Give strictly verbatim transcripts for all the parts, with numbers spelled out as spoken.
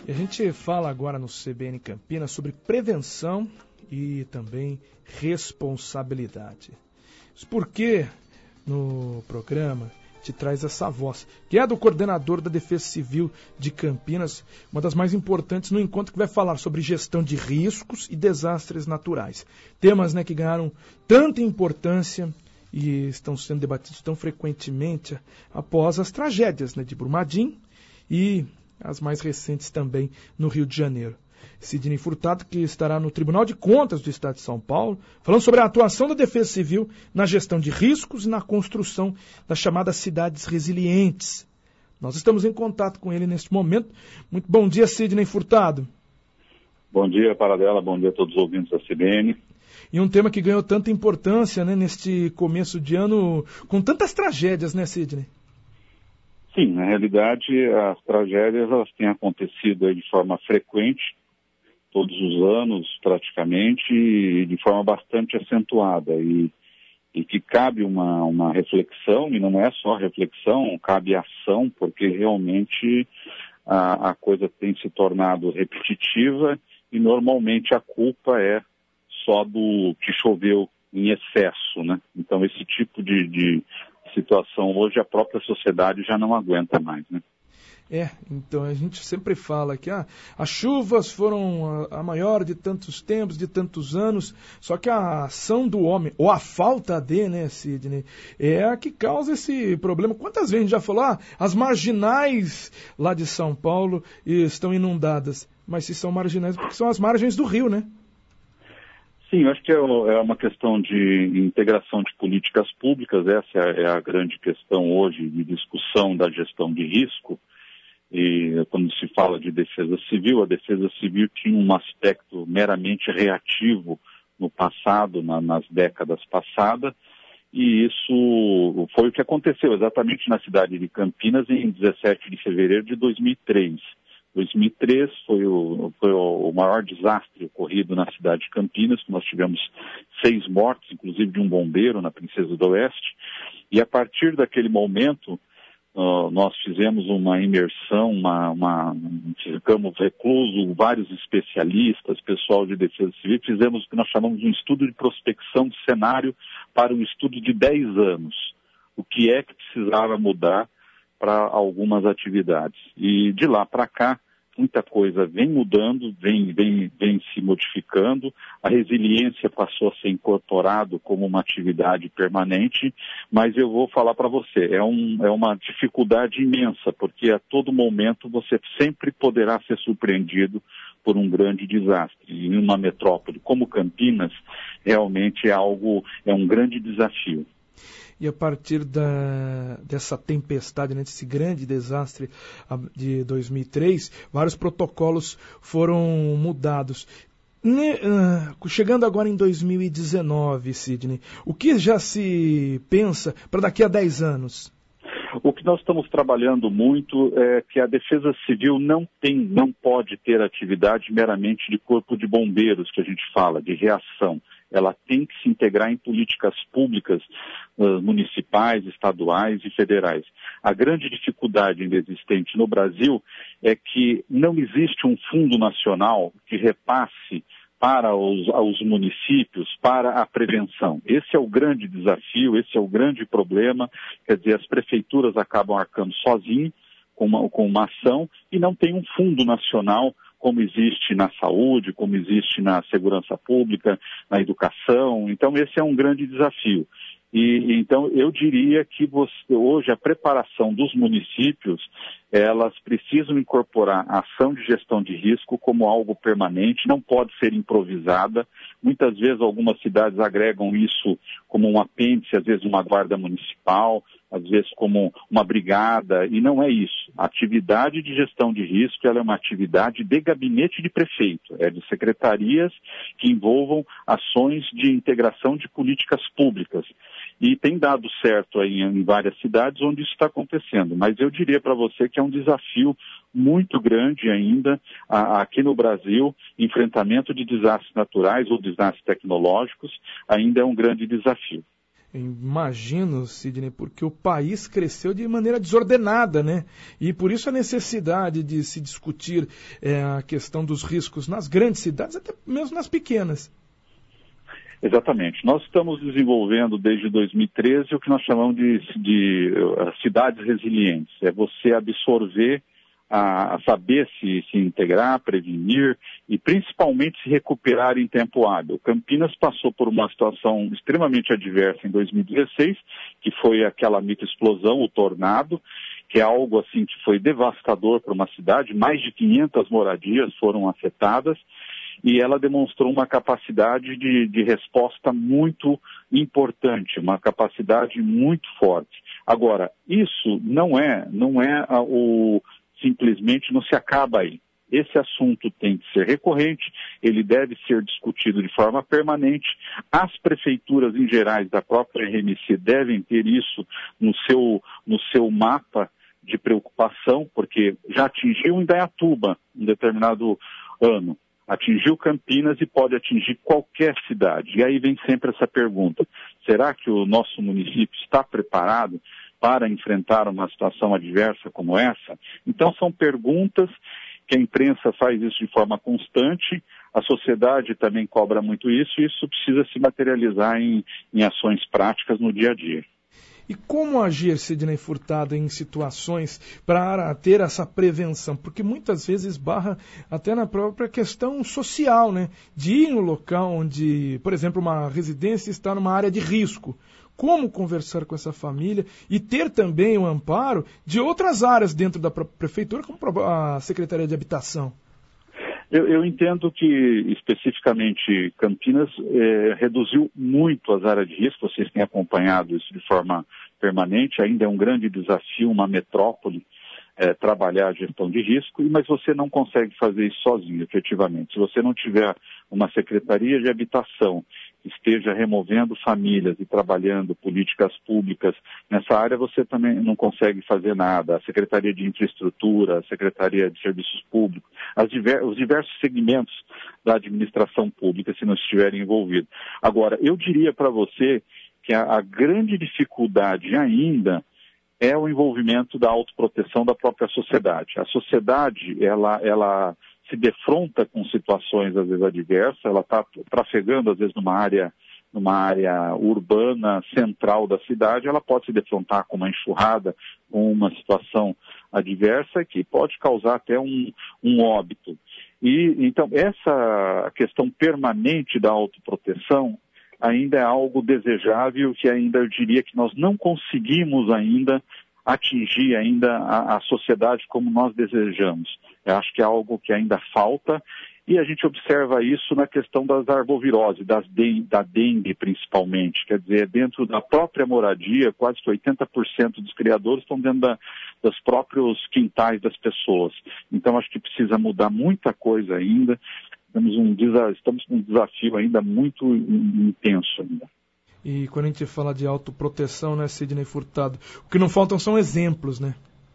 E a gente fala agora no C B N Campinas sobre prevenção e também responsabilidade. Por que no programa te traz essa voz, que é do coordenador da Defesa Civil de Campinas, uma das mais importantes no encontro, que vai falar sobre gestão de riscos e desastres naturais. Temas, né, que ganharam tanta importância e estão sendo debatidos tão frequentemente após as tragédias, né, de Brumadinho e as mais recentes também no Rio de Janeiro. Sidney Furtado, que estará no Tribunal de Contas do Estado de São Paulo, falando sobre a atuação da Defesa Civil na gestão de riscos e na construção das chamadas cidades resilientes. Nós estamos em contato com ele neste momento. Muito bom dia, Sidney Furtado. Bom dia, Paradela. Bom dia a todos os ouvintes da C B N. E um tema que ganhou tanta importância, né, neste começo de ano, com tantas tragédias, né, Sidney? Sim, na realidade, as tragédias elas têm acontecido aí de forma frequente, todos os anos praticamente, e de forma bastante acentuada. E, e que cabe uma, uma reflexão, e não é só reflexão, cabe ação, porque realmente a, a coisa tem se tornado repetitiva e normalmente a culpa é só do que choveu em excesso, né? Então esse tipo de, de situação hoje a própria sociedade já não aguenta mais, né? É, então a gente sempre fala que ah, as chuvas foram a, a maior de tantos tempos, de tantos anos, só que a ação do homem, ou a falta de, né, Sidney, é a que causa esse problema. Quantas vezes a gente já falou, ah, as marginais lá de São Paulo estão inundadas, mas se são marginais porque são as margens do rio, né? Sim, eu acho que é uma questão de integração de políticas públicas, essa é a grande questão hoje de discussão da gestão de risco. E quando se fala de defesa civil, a defesa civil tinha um aspecto meramente reativo no passado, na, nas décadas passadas, e isso foi o que aconteceu exatamente na cidade de Campinas em dezessete de fevereiro de dois mil e três. dois mil e três foi o, foi o maior desastre ocorrido na cidade de Campinas, que nós tivemos seis mortes, inclusive de um bombeiro na Princesa do Oeste, e a partir daquele momento uh, nós fizemos uma imersão, uma, uma, ficamos reclusos, vários especialistas, pessoal de defesa civil, fizemos o que nós chamamos de um estudo de prospecção de cenário para um estudo de dez anos. O que é que precisava mudar para algumas atividades. E de lá para cá, muita coisa vem mudando, vem, vem, vem se modificando, a resiliência passou a ser incorporado como uma atividade permanente, mas eu vou falar para você, é, um, é uma dificuldade imensa, porque a todo momento você sempre poderá ser surpreendido por um grande desastre. E em uma metrópole como Campinas, realmente é algo, é um grande desafio. E a partir da, dessa tempestade, né, desse grande desastre de dois mil e três, vários protocolos foram mudados. Ne, uh, chegando agora em dois mil e dezenove, Sidney, o que já se pensa para daqui a dez anos? O que nós estamos trabalhando muito é que a Defesa Civil não tem, não pode ter atividade meramente de corpo de bombeiros, que a gente fala, de reação. Ela tem que se integrar em políticas públicas uh, municipais, estaduais e federais. A grande dificuldade ainda existente no Brasil é que não existe um fundo nacional que repasse para os, os municípios, para a prevenção. Esse é o grande desafio, esse é o grande problema. Quer dizer, as prefeituras acabam arcando sozinhas com uma, com uma ação e não tem um fundo nacional como existe na saúde, como existe na segurança pública, na educação. Então, esse é um grande desafio. E então, eu diria que você, hoje a preparação dos municípios, elas precisam incorporar a ação de gestão de risco como algo permanente, não pode ser improvisada. Muitas vezes algumas cidades agregam isso como um apêndice, às vezes uma guarda municipal, às vezes como uma brigada, e não é isso. A atividade de gestão de risco, ela é uma atividade de gabinete de prefeito, é de secretarias que envolvam ações de integração de políticas públicas. E tem dado certo aí em várias cidades onde isso está acontecendo, mas eu diria para você que é um desafio muito grande ainda a, aqui no Brasil, enfrentamento de desastres naturais ou desastres tecnológicos ainda é um grande desafio. Imagino, Sidney, porque o país cresceu de maneira desordenada, né? E por isso a necessidade de se discutir é, a questão dos riscos nas grandes cidades, até mesmo nas pequenas. Exatamente. Nós estamos desenvolvendo desde dois mil e treze o que nós chamamos de, de uh, cidades resilientes. É você absorver, a, a saber se, se integrar, prevenir e principalmente se recuperar em tempo hábil. Campinas passou por uma situação extremamente adversa em dois mil e dezesseis, que foi aquela microexplosão, o tornado, que é algo assim que foi devastador para uma cidade. Mais de quinhentas moradias foram afetadas. E ela demonstrou uma capacidade de, de resposta muito importante, uma capacidade muito forte. Agora, isso não é, não é a, o, simplesmente não se acaba aí. Esse assunto tem que ser recorrente, ele deve ser discutido de forma permanente. As prefeituras em gerais da própria R M C devem ter isso no seu, no seu mapa de preocupação, porque já atingiu em Indaiatuba um determinado ano. Atingiu Campinas e pode atingir qualquer cidade. E aí vem sempre essa pergunta, será que o nosso município está preparado para enfrentar uma situação adversa como essa? Então são perguntas que a imprensa faz isso de forma constante, a sociedade também cobra muito isso, e isso precisa se materializar em, em ações práticas no dia a dia. E como agir, Sidney Furtado, em situações para ter essa prevenção? Porque muitas vezes barra até na própria questão social, né? De ir no local onde, por exemplo, uma residência está numa área de risco. Como conversar com essa família e ter também o amparo de outras áreas dentro da própria prefeitura, como a Secretaria de Habitação? Eu, eu entendo que, especificamente, Campinas eh, reduziu muito as áreas de risco. Vocês têm acompanhado isso de forma permanente. Ainda é um grande desafio, uma metrópole, eh, trabalhar a gestão de risco, mas você não consegue fazer isso sozinho, efetivamente. Se você não tiver uma Secretaria de Habitação que esteja removendo famílias e trabalhando políticas públicas nessa área, você também não consegue fazer nada. A Secretaria de Infraestrutura, a Secretaria de Serviços Públicos, as diver, os diversos segmentos da administração pública, se não estiverem envolvidos. Agora, eu diria para você que a, a grande dificuldade ainda é o envolvimento da autoproteção da própria sociedade. A sociedade, ela... ela se defronta com situações, às vezes, adversas, ela está trafegando, às vezes, numa área, numa área urbana central da cidade, ela pode se defrontar com uma enxurrada, com uma situação adversa que pode causar até um, um óbito. E, então, essa questão permanente da autoproteção ainda é algo desejável, que ainda eu diria que nós não conseguimos ainda atingir ainda a, a sociedade como nós desejamos. Eu acho que é algo que ainda falta, e a gente observa isso na questão das arboviroses, das den- da dengue principalmente. Quer dizer, dentro da própria moradia, quase que oitenta por cento dos criadores estão dentro da, dos próprios quintais das pessoas. Então acho que precisa mudar muita coisa ainda. Temos um, estamos com um desafio ainda muito intenso ainda. E quando a gente fala de autoproteção, né, Sidney Furtado, o que não faltam são exemplos, né?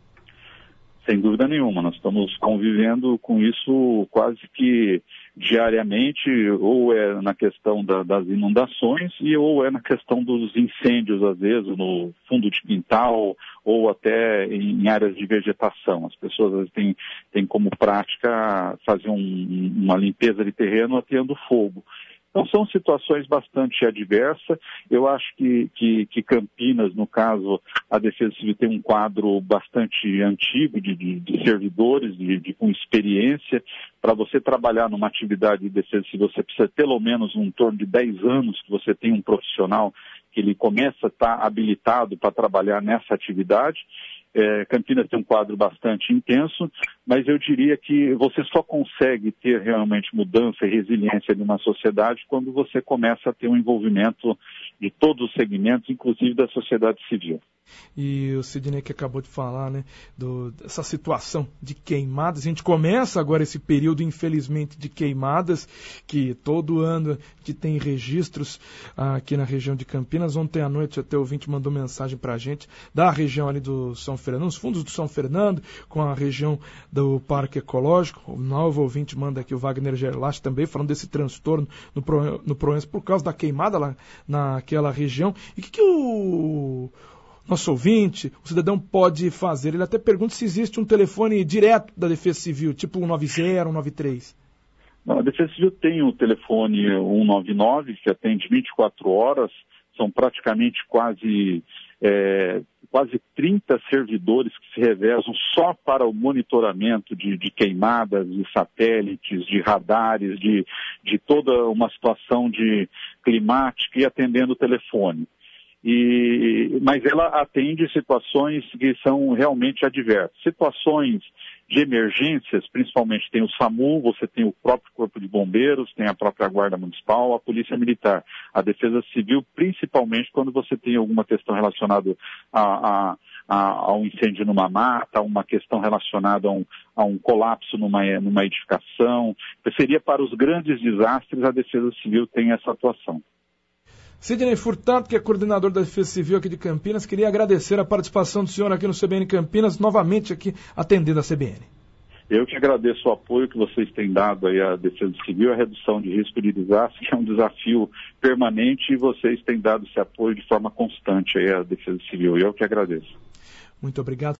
Sem dúvida nenhuma, nós estamos convivendo com isso quase que diariamente, ou é na questão da, das inundações, e ou é na questão dos incêndios, às vezes, no fundo de quintal, ou até em, em áreas de vegetação. As pessoas às vezes, têm, têm como prática fazer um, uma limpeza de terreno ateando fogo. Então, são situações bastante adversas. Eu acho que, que, que Campinas, no caso, a Defesa Civil tem um quadro bastante antigo de, de, de servidores, de, de, com experiência. Para você trabalhar numa atividade de Defesa Civil, você precisa pelo menos um torno de dez anos que você tem um profissional que ele começa a estar habilitado para trabalhar nessa atividade. É, Campinas tem um quadro bastante intenso, mas eu diria que você só consegue ter realmente mudança e resiliência de uma sociedade quando você começa a ter um envolvimento de todos os segmentos, inclusive da sociedade civil. E o Sidney que acabou de falar, né, do, dessa situação de queimadas. A gente começa agora esse período, infelizmente, de queimadas, que todo ano a gente tem registros ah, aqui na região de Campinas. Ontem à noite até o ouvinte mandou mensagem para a gente da região ali do São Fernando, os fundos do São Fernando, com a região do Parque Ecológico. O novo ouvinte manda aqui, o Wagner Gerlach também, falando desse transtorno no, Pro, no Proença por causa da queimada lá naquela região. E o que, que o nosso ouvinte, o cidadão, pode fazer? Ele até pergunta se existe um telefone direto da Defesa Civil, tipo um nove zero, um nove três. Não, a Defesa Civil tem o telefone cento e noventa e nove, que atende vinte e quatro horas, são praticamente quase, é, quase trinta servidores que se revezam só para o monitoramento de, de queimadas, de satélites, de radares, de, de toda uma situação de climática e atendendo o telefone. E, mas ela atende situações que são realmente adversas. Situações de emergências, principalmente tem o SAMU, você tem o próprio Corpo de Bombeiros, tem a própria Guarda Municipal, a Polícia Militar, a Defesa Civil, principalmente quando você tem alguma questão relacionada a, a, a, a um incêndio numa mata, uma questão relacionada a um, a um colapso numa, numa edificação. Seria para os grandes desastres, a Defesa Civil tem essa atuação. Sidney Furtado, que é coordenador da Defesa Civil aqui de Campinas, queria agradecer a participação do senhor aqui no C B N Campinas, novamente aqui atendendo a C B N. Eu que agradeço o apoio que vocês têm dado aí à Defesa Civil, a redução de risco de desastre, que é um desafio permanente, e vocês têm dado esse apoio de forma constante aí à Defesa Civil. Eu que agradeço. Muito obrigado.